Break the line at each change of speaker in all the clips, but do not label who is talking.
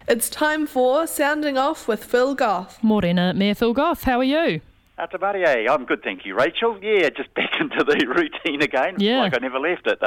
It's time for Sounding Off with Phil Goff.
Morena, Mayor Phil Goff, how are you?
Atabarie, I'm good, thank you, Rachel. Yeah, just back into the routine again.
Yeah.
Like I never left it.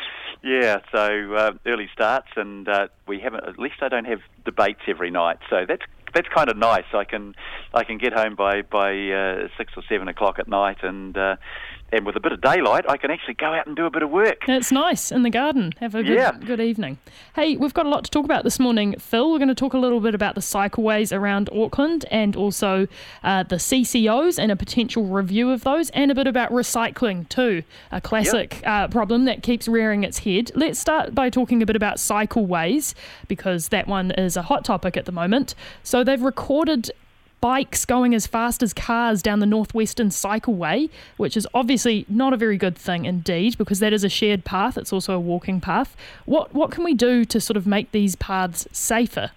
So early starts, and we haven't. At least I don't have debates every night, so that's kind of nice. I can get home by 6 or 7 o'clock at night, and with a bit of daylight, I can actually go out and do a bit of work.
It's nice in the garden. Have a good evening. Hey, we've got a lot to talk about this morning, Phil. We're going to talk a little bit about the cycleways around Auckland and also the CCOs and a potential review of those, and a bit about recycling too, a classic problem that keeps rearing its head. Let's start by talking a bit about cycleways, because that one is a hot topic at the moment. So they've recorded bikes going as fast as cars down the Northwestern Cycleway, which is obviously not a very good thing indeed, because that is a shared path. It's also a walking path. What can we do to sort of make these paths safer?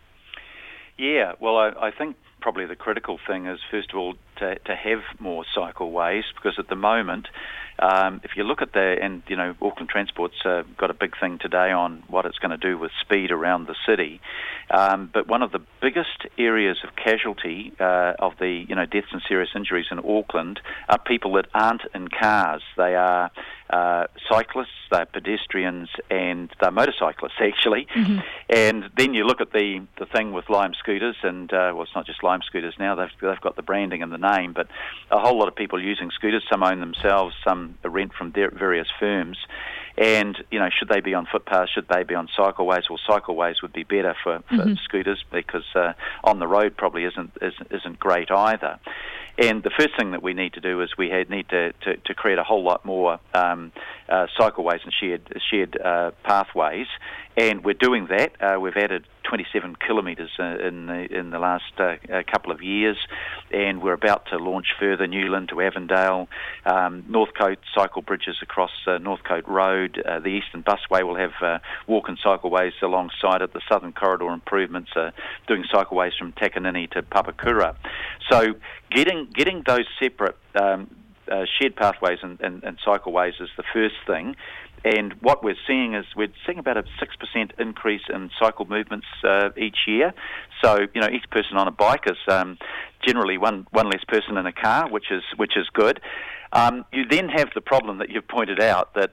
Yeah, well, I think probably the critical thing is, first of all, to have more cycleways, because at the moment, if you look at Auckland Transport's got a big thing today on what it's going to do with speed around the city. But one of the biggest areas of casualty of the deaths and serious injuries in Auckland are people that aren't in cars. They are cyclists, they're pedestrians, and they're motorcyclists actually. Mm-hmm. And then you look at the thing with Lime scooters, and it's not just Lime scooters now. They've got the branding and the name, but a whole lot of people using scooters. Some own themselves, some rent from various firms. And, should they be on footpaths? Should they be on cycleways? Well, cycleways would be better for scooters, because on the road probably isn't great either. And the first thing that we need to do is we need to create a whole lot more cycleways and shared pathways, and we're doing that. We've added 27 kilometres in the last couple of years, and we're about to launch further, Newland to Avondale, Northcote cycle bridges across Northcote Road. The Eastern Busway will have walk and cycleways alongside it. The Southern Corridor improvements are doing cycleways from Takanini to Papakura. So getting those separate shared pathways and cycleways is the first thing. And what we're seeing about a 6% increase in cycle movements each year. So, each person on a bike is generally one less person in a car, which is good. You then have the problem that you've pointed out, that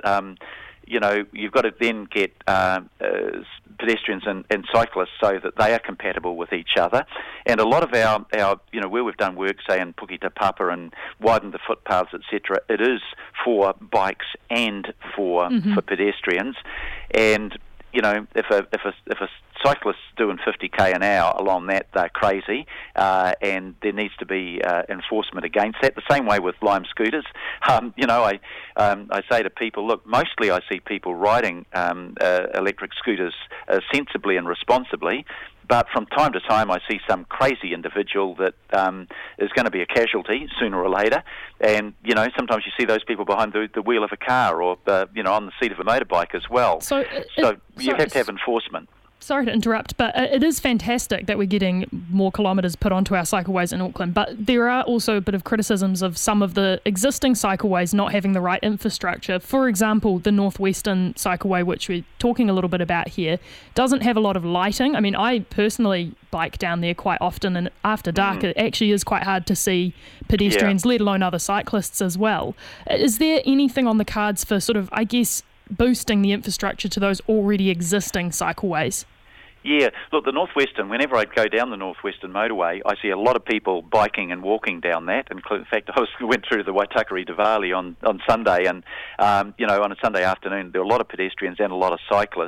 you've got to then get pedestrians and cyclists so that they are compatible with each other. And a lot of our where we've done work, say in Puketa Papa, and widened the footpaths, etc., it is for bikes and for pedestrians. And if a cyclist's doing 50k an hour along that, they're crazy, and there needs to be enforcement against that. The same way with Lime scooters. I say to people, look, mostly I see people riding electric scooters sensibly and responsibly, but from time to time I see some crazy individual that is going to be a casualty sooner or later. And, sometimes you see those people behind the wheel of a car, or, on the seat of a motorbike as well. So you have to have enforcement.
Sorry to interrupt, but it is fantastic that we're getting more kilometres put onto our cycleways in Auckland, but there are also a bit of criticisms of some of the existing cycleways not having the right infrastructure. For example, the Northwestern Cycleway, which we're talking a little bit about here, doesn't have a lot of lighting. I mean, I personally bike down there quite often, and after dark it actually is quite hard to see pedestrians, let alone other cyclists as well. Is there anything on the cards for sort of, I guess, boosting the infrastructure to those already existing cycleways?
Yeah, look, the Northwestern, whenever I go down the Northwestern motorway, I see a lot of people biking and walking down that. In fact, I went through the Waitakere Diwali on Sunday, and, on a Sunday afternoon, there were a lot of pedestrians and a lot of cyclists.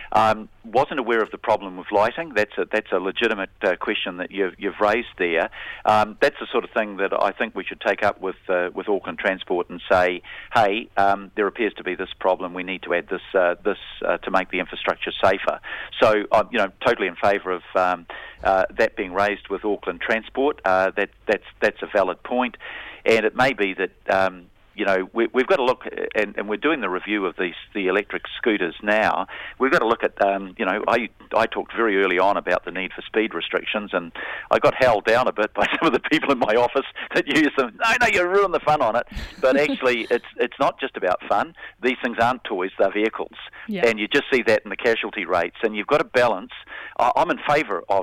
Wasn't aware of the problem with lighting. That's a legitimate question that you've raised there. That's the sort of thing that I think we should take up with Auckland Transport and say, hey, there appears to be this problem. We need to add this to make the infrastructure safer. So, totally in favour of that being raised with Auckland Transport. That's a valid point, and it may be that we've got to look, and we're doing the review of the electric scooters now. We've got to look at, I talked very early on about the need for speed restrictions, and I got held down a bit by some of the people in my office that use them. No, you ruin the fun on it. But actually, it's not just about fun. These things aren't toys; they're vehicles, and you just see that in the casualty rates. And you've got to balance. I'm in favour of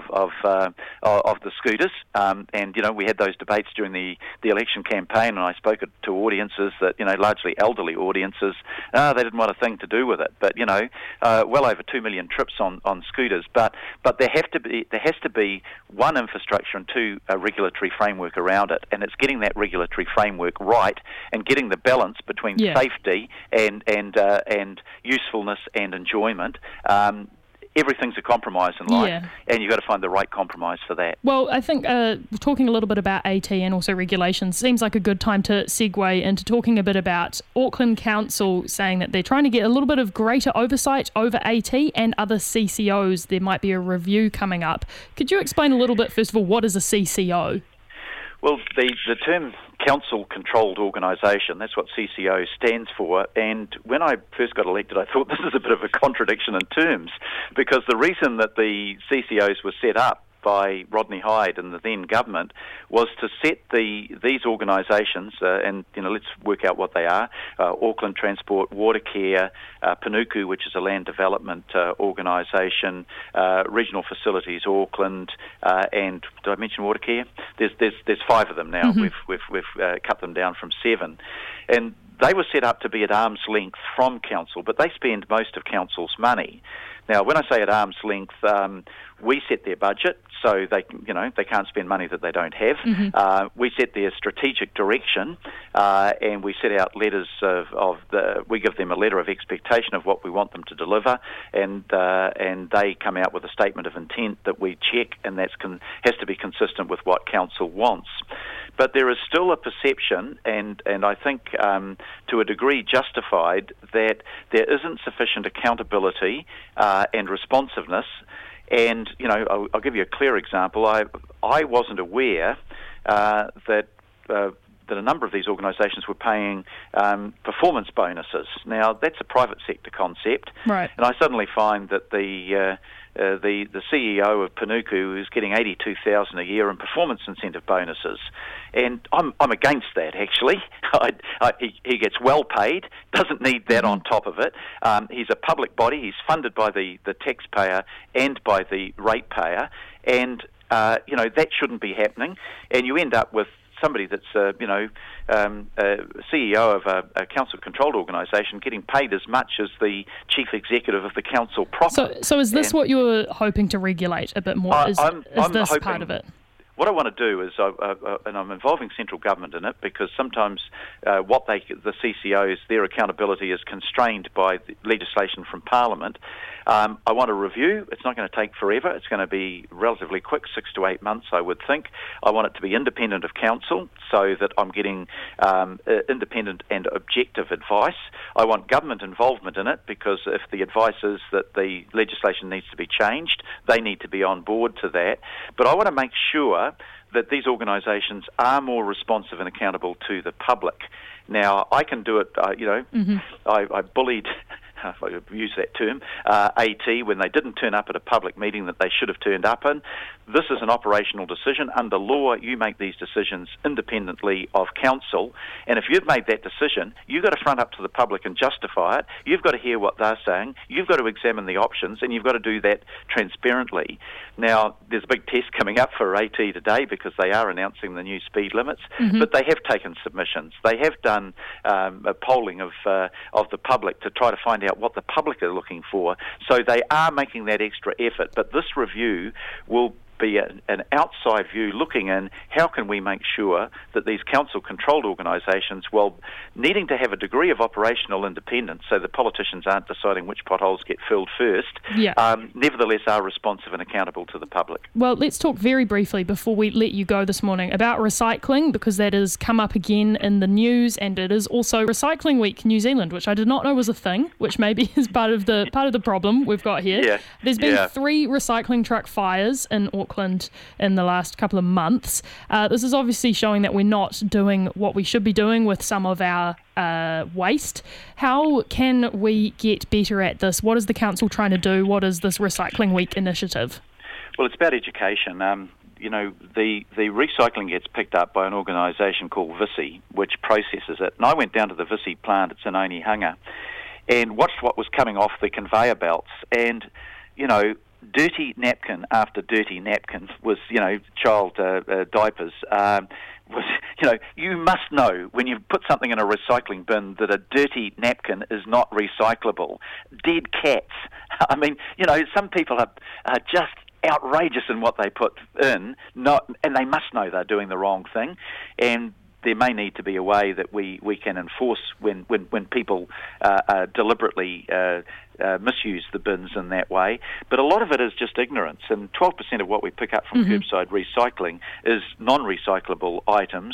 the scooters, and we had those debates during the election campaign, and I spoke to audiences that largely elderly audiences. They didn't want a thing to do with it, but well over 2 million trips on scooters. But there has to be one infrastructure and two a regulatory framework around it, and it's getting that regulatory framework right and getting the balance between safety and usefulness and enjoyment. Everything's a compromise in life, and you've got to find the right compromise for that.
Well, I think talking a little bit about AT and also regulations seems like a good time to segue into talking a bit about Auckland Council saying that they're trying to get a little bit of greater oversight over AT and other CCOs. There might be a review coming up. Could you explain a little bit, first of all, what is a CCO?
Well, the term council-controlled organisation, that's what CCO stands for, and when I first got elected I thought this is a bit of a contradiction in terms, because the reason that the CCOs were set up by Rodney Hyde and the then government was to set these organisations, and let's work out what they are: Auckland Transport, Watercare, Panuku, which is a land development organisation, Regional Facilities Auckland, and did I mention Watercare? There's 5 of them now. Mm-hmm. We've cut them down from 7, and they were set up to be at arm's length from council, but they spend most of council's money. Now, when I say at arm's length, we set their budget, so they can't spend money that they don't have. Mm-hmm. We set their strategic direction, and we set out letters we give them a letter of expectation of what we want them to deliver, and they come out with a statement of intent that we check, and that has to be consistent with what council wants. But there is still a perception, and I think to a degree justified, that there isn't sufficient accountability and responsiveness. And I'll give you a clear example. I wasn't aware that a number of these organisations were paying performance bonuses. Now that's a private sector concept,
right?
And I suddenly find that the CEO of Panuku is getting $82,000 a year in performance incentive bonuses, and I'm against that actually. He gets well paid, doesn't need that on top of it. He's a public body. He's funded by the taxpayer and by the ratepayer, and that shouldn't be happening. And you end up with somebody that's CEO of a council-controlled organisation getting paid as much as the chief executive of the council proper.
So is this what you're hoping to regulate a bit more? I'm this hoping, part of it?
What I want to do is, and I'm involving central government in it, because sometimes the CCOs, their accountability is constrained by the legislation from Parliament. I want a review. It's not going to take forever. It's going to be relatively quick, 6 to 8 months, I would think. I want it to be independent of council, so that I'm getting independent and objective advice. I want government involvement in it, because if the advice is that the legislation needs to be changed, they need to be on board to that. But I want to make sure that these organisations are more responsive and accountable to the public. Now, I can do it, mm-hmm. I bullied, if I use that term, AT when they didn't turn up at a public meeting that they should have turned up in. This is an operational decision. Under law, you make these decisions independently of council, and if you've made that decision, you've got to front up to the public and justify it. You've got to hear what they're saying. You've got to examine the options, and you've got to do that transparently. Now, there's a big test coming up for AT today, because they are announcing the new speed limits, mm-hmm. but they have taken submissions. They have done a polling of the public to try to find out what the public are looking for. So they are making that extra effort, but this review will be an outside view looking in how can we make sure that these council-controlled organisations, while needing to have a degree of operational independence so the politicians aren't deciding which potholes get filled first, nevertheless are responsive and accountable to the public.
Well, let's talk very briefly before we let you go this morning about recycling, because that has come up again in the news, and it is also Recycling Week New Zealand, which I did not know was a thing, which maybe is part of the problem we've got here.
Yeah.
There's been 3 recycling truck fires in Auckland Auckland in the last couple of months. This is obviously showing that we're not doing what we should be doing with some of our waste. How can we get better at this? What is the council trying to do? What is this Recycling Week initiative?
Well, it's about education. The recycling gets picked up by an organisation called Visi, which processes it. And I went down to the Visi plant, it's in Onehunga, and watched what was coming off the conveyor belts. And, dirty napkin after dirty napkin was, child diapers. You must know when you put something in a recycling bin that a dirty napkin is not recyclable. Dead cats. I mean, some people are just outrageous in what they put in, and they must know they're doing the wrong thing. And there may need to be a way that we can enforce when people deliberately misuse the bins in that way. But a lot of it is just ignorance, and 12% of what we pick up from curbside recycling is non-recyclable items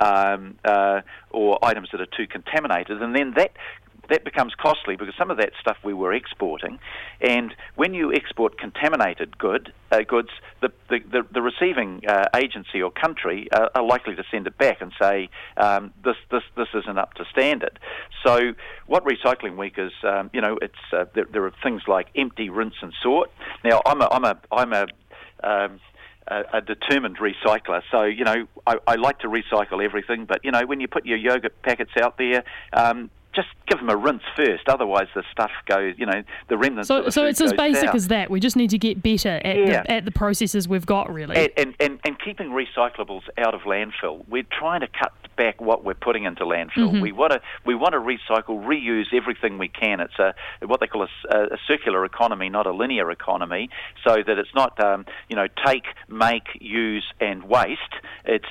or items that are too contaminated, and then that becomes costly because some of that stuff we were exporting, and when you export contaminated goods, the receiving agency or country are likely to send it back and say this isn't up to standard. So what Recycling Week is, there are things like empty, rinse and sort. Now I'm a determined recycler, so I like to recycle everything, but when you put your yogurt packets out there, just give them a rinse first, otherwise the stuff goes, the remnants of the food
it's as basic
down.
as that. We just need to get better at the processes we've got, really.
And keeping recyclables out of landfill. We're trying to cut back what we're putting into landfill. We want to recycle, reuse everything we can. It's what they call a circular economy, not a linear economy, so that it's not take, make, use and waste. It's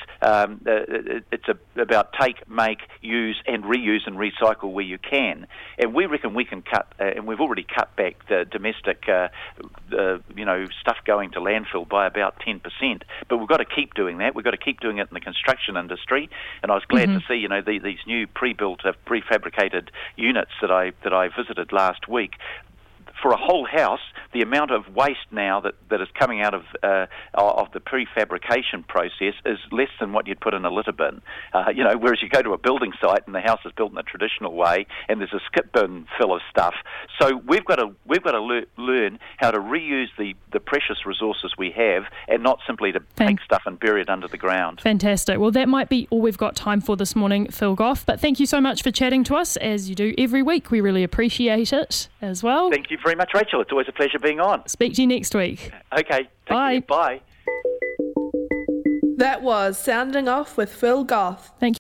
about take, make, use and reuse and recycle where you can, and we reckon we can cut, and we've already cut back the domestic, stuff going to landfill by about 10%. But we've got to keep doing that. We've got to keep doing it in the construction industry. And I was glad to see, these new pre-built, prefabricated units that I visited last week. For a whole house, the amount of waste now that is coming out of the prefabrication process is less than what you'd put in a litter bin. Whereas you go to a building site and the house is built in a traditional way, and there's a skip bin full of stuff. So we've got to learn how to reuse the precious resources we have, and not simply to take stuff and bury it under the ground.
Fantastic. Well, that might be all we've got time for this morning, Phil Goff. But thank you so much for chatting to us, as you do every week. We really appreciate it as well.
Thank you very much, Rachel. It's always a pleasure being on.
Speak to you next week.
Okay.
Bye.
Bye.
That was Sounding Off with Phil Goff.
Thank you.